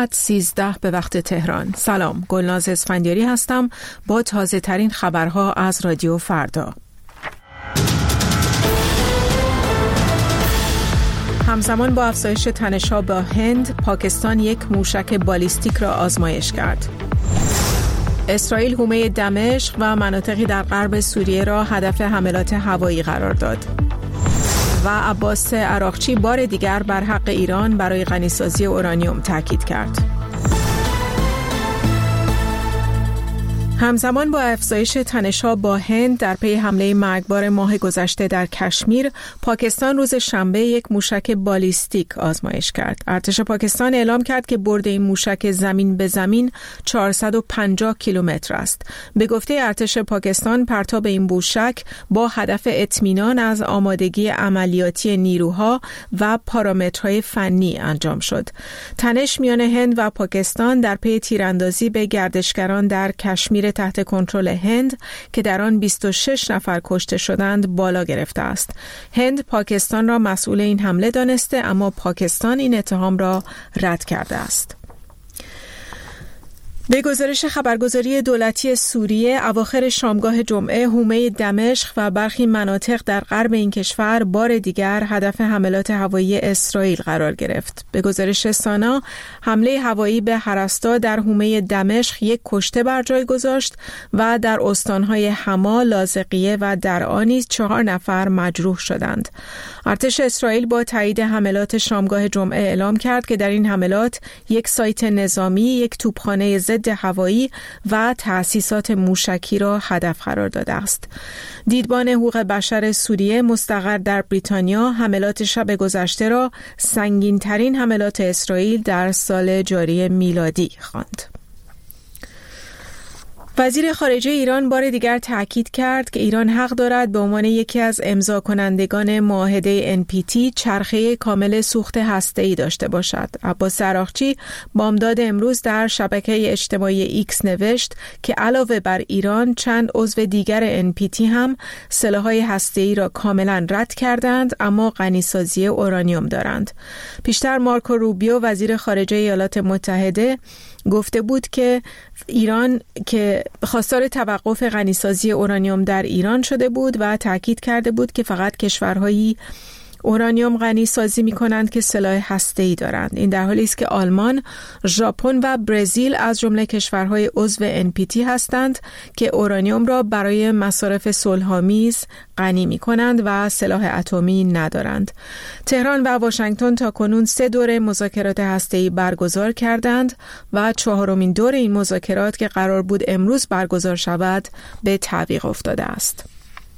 ساعت 13 به وقت تهران. سلام، گلناز اسفندیاری هستم با تازه ترین خبرها از رادیو فردا. همزمان با افزایش تنش‌ها با هند، پاکستان یک موشک بالیستیک را آزمایش کرد. اسرائیل حومه دمشق و مناطقی در غرب سوریه را هدف حملات هوایی قرار داد. و عباس عراقچی بار دیگر بر حق ایران برای غنیسازی اورانیوم تاکید کرد. همزمان با افزایش تنش‌ها با هند در پی حمله مرگبار ماه گذشته در کشمیر، پاکستان روز شنبه یک موشک بالیستیک آزمایش کرد. ارتش پاکستان اعلام کرد که برد این موشک زمین به زمین 450 کیلومتر است. به گفته ارتش پاکستان، پرتاب این موشک با هدف اطمینان از آمادگی عملیاتی نیروها و پارامترهای فنی انجام شد. تنش میان هند و پاکستان در پی تیراندازی به گردشگران در کشمیر تحت کنترل هند که در آن 26 نفر کشته شدند بالا گرفته است. هند پاکستان را مسئول این حمله دانسته، اما پاکستان این اتهام را رد کرده است. به گزارش خبرگزاری دولتی سوریه، اواخر شامگاه جمعه حومه دمشق و برخی مناطق در غرب این کشور بار دیگر هدف حملات هوایی اسرائیل قرار گرفت. به گزارش سانا، حمله هوایی به هرستا در حومه دمشق یک کشته بر جای گذاشت و در استانهای حما، لاذقیه و درعا نیز 4 نفر مجروح شدند. ارتش اسرائیل با تایید حملات شامگاه جمعه اعلام کرد که در این حملات یک سایت نظامی، یک توپخانه ضد هوایی و تأسیسات موشکی را هدف قرار داده است. دیدبان حقوق بشر سوریه مستقر در بریتانیا حملات شب گذشته را سنگین‌ترین حملات اسرائیل در سال جاری میلادی خواند. وزیر خارجه ایران بار دیگر تأکید کرد که ایران حق دارد به عنوان یکی از امضا کنندگان معاهده NPT چرخه کامل سوخت هسته‌ای داشته باشد. عباس عراقچی بامداد امروز در شبکه اجتماعی ایکس نوشت که علاوه بر ایران، چند عضو دیگر NPT هم سلاح‌های هسته‌ای را کاملا رد کردند، اما غنیسازی اورانیوم دارند. پیشتر مارکو روبیو وزیر خارجه ایالات متحده گفته بود که ایران که خواستار توقف غنیسازی اورانیوم در ایران شده بود و تاکید کرده بود که فقط کشورهایی اورانیوم غنی سازی می کنند که سلاح هسته‌ای دارند. این در حالی است که آلمان، ژاپن و برزیل از جمله کشورهای عضو NPT هستند که اورانیوم را برای مصارف صلح‌آمیز غنی می کنند و سلاح اتمی ندارند. تهران و واشنگتن تاکنون 3 دوره مذاکرات هسته‌ای برگزار کردند و 4مین دور این مذاکرات که قرار بود امروز برگزار شود به تعویق افتاده است.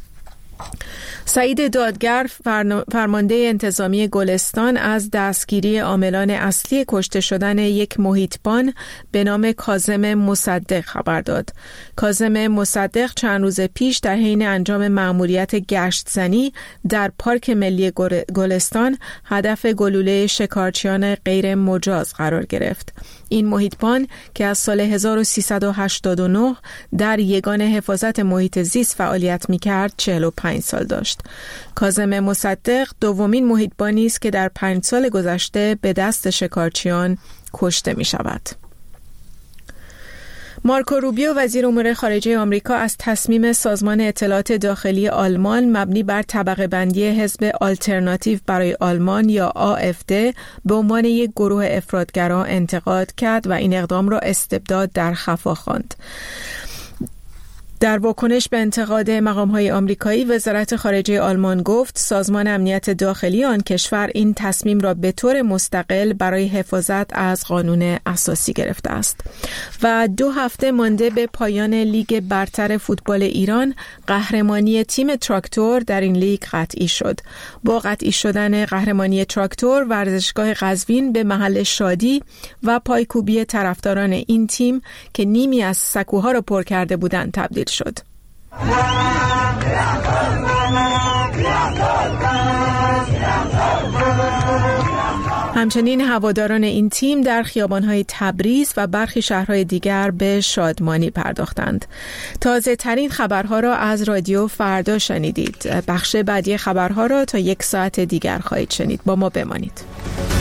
سعید دادگر، فرمانده انتظامی گلستان، از دستگیری عاملان اصلی کشته شدن یک محیطبان به نام کاظم مصدق خبر داد. کاظم مصدق چند روز پیش در حین انجام مأموریت گشت زنی در پارک ملی گلستان هدف گلوله شکارچیان غیر مجاز قرار گرفت. این محیطبان که از سال 1389 در یگان حفاظت محیط زیست فعالیت می‌کرد 45 سال داشت. کاظم مصدق دومین محیطبانی است که در 5 سال گذشته به دست شکارچیان کشته می‌شود. مارکو روبیو وزیر امور خارجه آمریکا از تصمیم سازمان اطلاعات داخلی آلمان مبنی بر طبقه بندی حزب آلترناتیو برای آلمان یا AfD به عنوان یک گروه افراطگرا انتقاد کرد و این اقدام را استبداد در خفا خواند. در واکنش به انتقاد مقام‌های آمریکایی، وزارت خارجه آلمان گفت سازمان امنیت داخلی آن کشور این تصمیم را به طور مستقل برای حفاظت از قانون اساسی گرفته است. و 2 هفته مانده به پایان لیگ برتر فوتبال ایران، قهرمانی تیم تراکتور در این لیگ قطعی شد. با قطعی شدن قهرمانی تراکتور، ورزشگاه قزوین به محل شادی و پایکوبی طرفداران این تیم که نیمی از سکوها را پر کرده بودند تبدیل شد. همچنین هواداران این تیم در خیابان‌های تبریز و برخی شهرهای دیگر به شادمانی پرداختند. تازه ترین خبرها را از رادیو فردا شنیدید. بخش بعدی خبرها را تا 1 ساعت دیگر خواهید شنید. با ما بمانید.